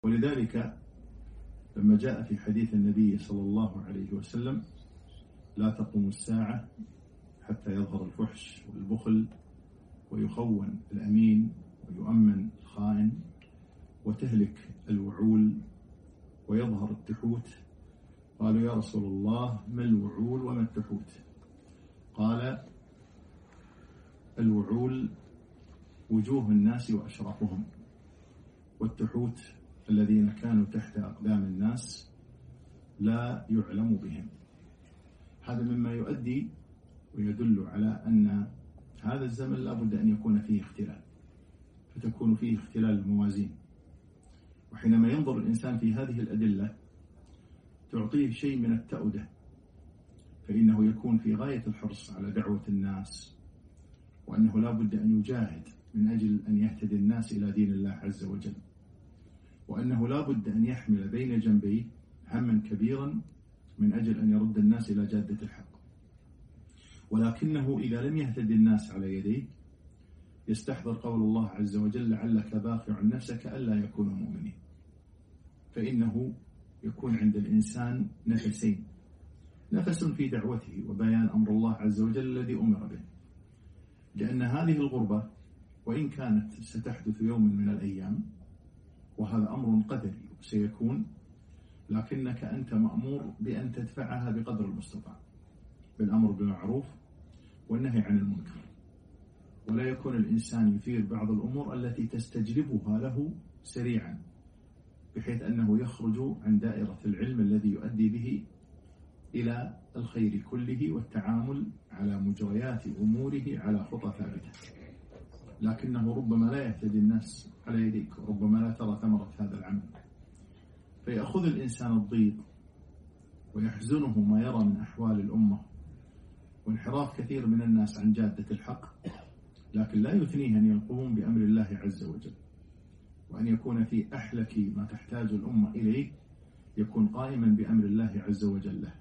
ولذلك لما جاء في حديث النبي صلى الله عليه وسلم: لا تقوم الساعة حتى يظهر الفحش والبخل ويخون الأمين ويؤمن الخائن وتهلك الوعول ويظهر التحوت. قالوا: يا رسول الله، ما الوعول وما التحوت؟ قال: الوعول وجوه الناس وأشرافهم، والتحوت الذين كانوا تحت أقدام الناس لا يعلم بهم. هذا مما يؤدي ويدل على أن هذا الزمن لا بد أن يكون فيه اختلال، فتكون فيه اختلال الموازين. وحينما ينظر الإنسان في هذه الأدلة تعطيه شيء من التأودة، فإنه يكون في غاية الحرص على دعوة الناس، وأنه لا بد أن يجاهد من أجل أن يهتدي الناس إلى دين الله عز وجل، وأنه لا بد أن يحمل بين جنبيه هما كبيرا من أجل أن يرد الناس إلى جادة الحق. ولكنه إذا لم يهتدي الناس على يديه يستحضر قول الله عز وجل: لعلك باخع نفسك ألا يكونوا مؤمنين. فإنه يكون عند الإنسان نفسين: نفس في دعوته وبيان أمر الله عز وجل الذي أمر به، لأن هذه الغربة وإن كانت ستحدث يوم من الأيام، وهذا أمر قدري سيكون، لكنك أنت مأمور بأن تدفعها بقدر المستطاع بالأمر بالمعروف والنهي عن المنكر، ولا يكون الإنسان يثير بعض الأمور التي تستجلبها له سريعا، بحيث أنه يخرج عن دائرة العلم الذي يؤدي به إلى الخير كله والتعامل على مجريات أموره على خطى ثابتة. لكنه ربما لا يهتدي الناس على يديك، وربما لا ترى ثمرة هذا العمل، فيأخذ الإنسان الضيق ويحزنه ما يرى من أحوال الأمة وانحراف كثير من الناس عن جادة الحق، لكن لا يثنيه أن يقوم بأمر الله عز وجل، وأن يكون في أحلك ما تحتاج الأمة إليه يكون قائما بأمر الله عز وجل له.